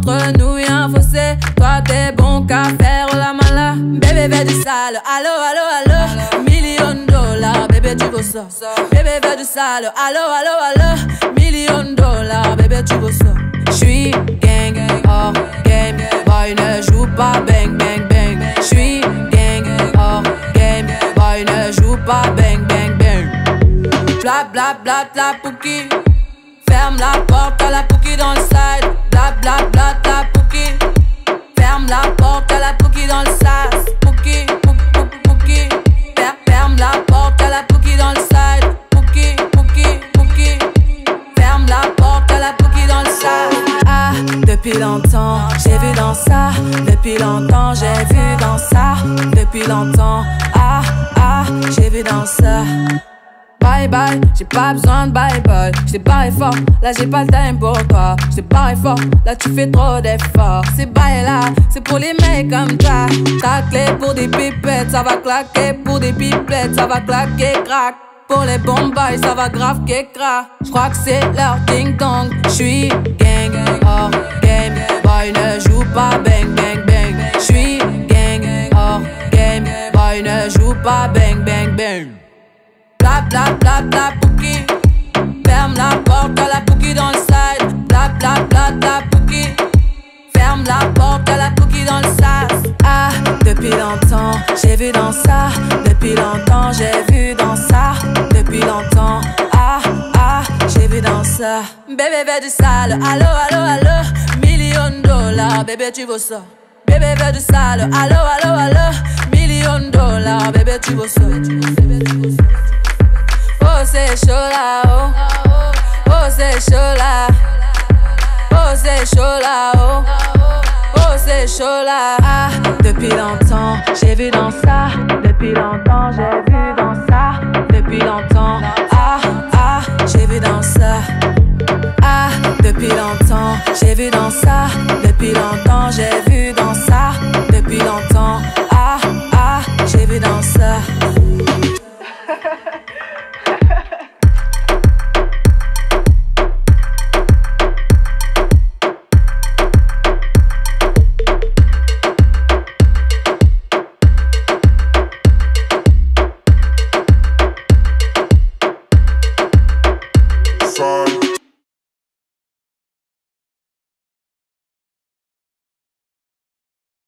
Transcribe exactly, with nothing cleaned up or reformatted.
Entre nous y'a un fossé. Toi t'es bon qu'à faire la mala. Bébé veut du sale, allo allo allo. Million de dollars, bébé tu veux ça. Bébé veut du sale, allo allo allo. Million de dollars, bébé tu veux ça. J'suis gang, hors game. Boy ne joue pas bang bang bang. J'suis gang, hors game. Boy ne joue pas bang bang bang. Bla bla bla bla pouki. Ferme la porte à la pouki dans le side. Bla bla bla bla pouki. Ferme la porte à la pouki dans le sas. Pouki, pouki, pouki. Ferme la porte à la pouki dans le side. Pouki, pouki, pouki. Ferme la porte à la pouki dans le sas. Ah, depuis longtemps, j'ai vu dans ça. Depuis longtemps, j'ai vu dans ça. Depuis longtemps, ah, ah, j'ai vu dans ça. Bye bye, j'ai pas besoin de bye bye. J't'ai barré fort, là j'ai pas le time pour toi. J't'ai barré fort, là tu fais trop d'efforts. C'est bye là, c'est pour les mecs comme toi. Ta clé pour des pipettes, ça va claquer. Pour des pipettes, ça va claquer, crack. Pour les bombes, ça va grave qu'écra. J'crois que c'est leur ding dong. J'suis gang, hors game. Boy ne joue pas bang bang bang. J'suis gang, hors game. Boy ne joue pas bang bang bang. Bla bla bla bla pouki. Ferme la porte à la pouki dans le side. Bla bla bla bla pouki. Ferme la porte à la pouki dans le sas. Ah, depuis longtemps, j'ai vu dans ça. Depuis longtemps, j'ai vu dans ça. Depuis longtemps, ah, ah, j'ai vu dans ça. Bébé veut du sale, allo, allo, allo. Million de dollars, bébé tu veux ça. Bébé veut du sale, allo, allo, allo. Million de dollars, bébé tu veux ça. Oh c'est chaud là, oh. Oh c'est chaud là. Oh c'est chaud là, oh. Oh c'est chaud là. Ah, depuis longtemps, j'ai vu dans ça. Depuis longtemps, j'ai vu dans ça. Depuis longtemps, ah, ah, j'ai vu dans ça. Ah, depuis longtemps, j'ai vu dans ça. Depuis longtemps, j'ai vu